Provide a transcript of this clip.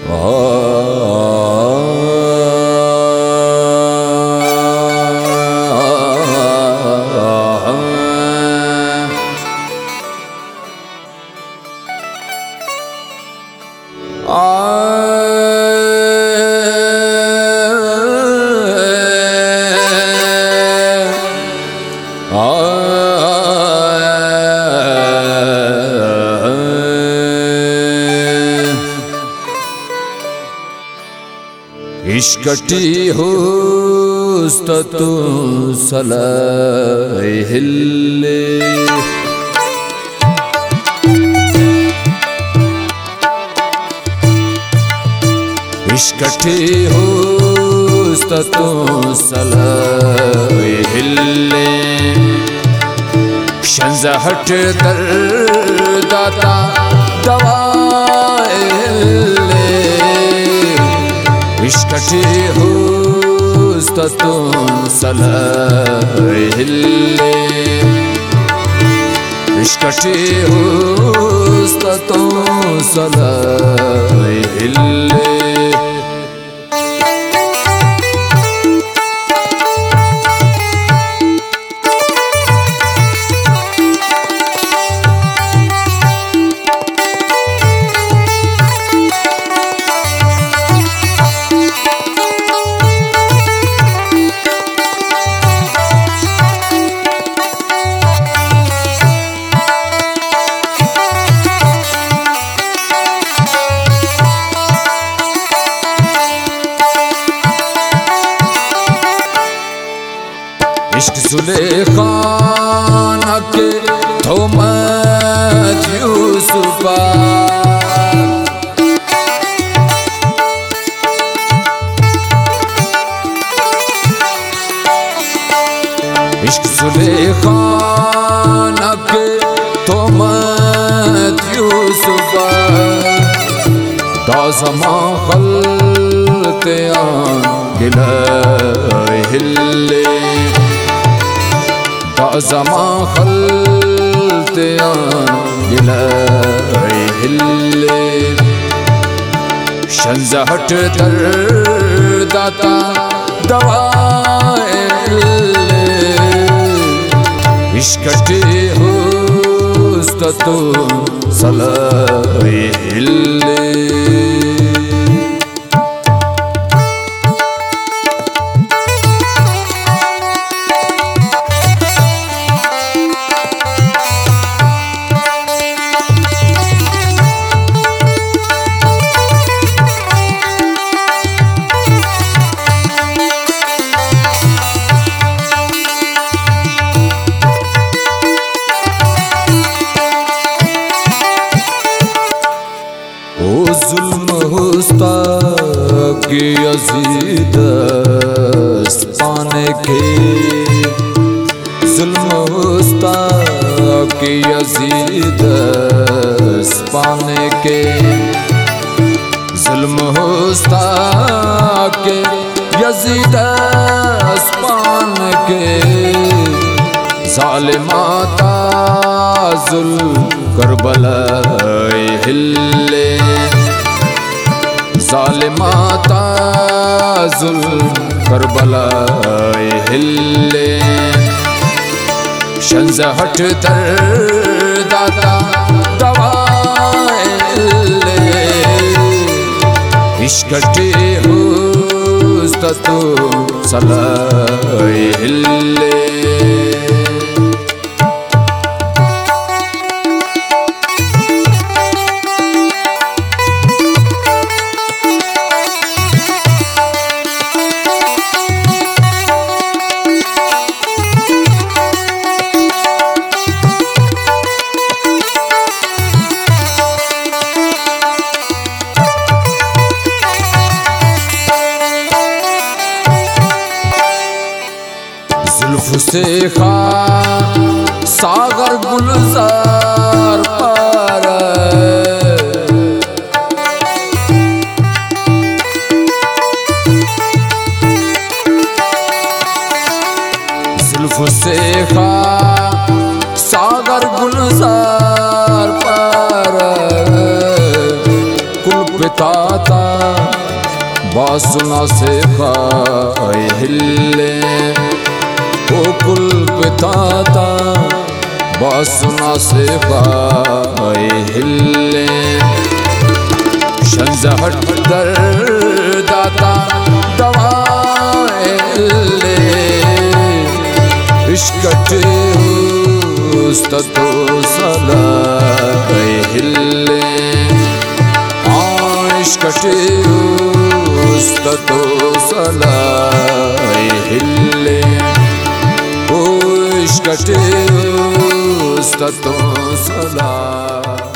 इश्कटी हुस्ततु सलाहिल्ले इश्कटी हुस्ततु सलाहिल्ले शंज़हट दर्दाता दवाइल्ले इश्कटी हुस्ततु सलाहिल्ले इश्कटी हुस्ततु सलाहिल्ले इश्क ज़ुलेखा के थोमत यूसुफा इश्क ज़ुलेखा के थोमत यूसुफा दाज़मा खल्ते गिलाहिल्ले दाज़मा खल्ते गिलाहिल्ले शंज़हट दर्दाता दवाइल्ले इश्कटी हुस्ततु सलाहिल्ले की अज़ीदस्त पाने के ज़ुल्म हुस्ता की अज़ीदस्त पाने के ज़ुल्म हुस्ता के यज़ीदस्त पाने के ज़ालिमाता ज़ुल्म करबला हिल्ले ज़ालिमाता ज़ुल्म करबला हिल्ले शंज़हट दर्दाता दवाइल्ले इश्कटी हुस्ततु सलाहिल्ले से खा सागर गुलजार पर जुल्फ से खा सागर गुलजार पर कुल पिताता बासुना से खाए हिले ओ कुल पिताता बासुना से खाए हिले शंजहट दर दाता दवाए हिले इश्कटे उस्ततो सलाए हिले इश्कटे उस्ततो सलाए हिले ओ इश्कटे उस्ततो सलाए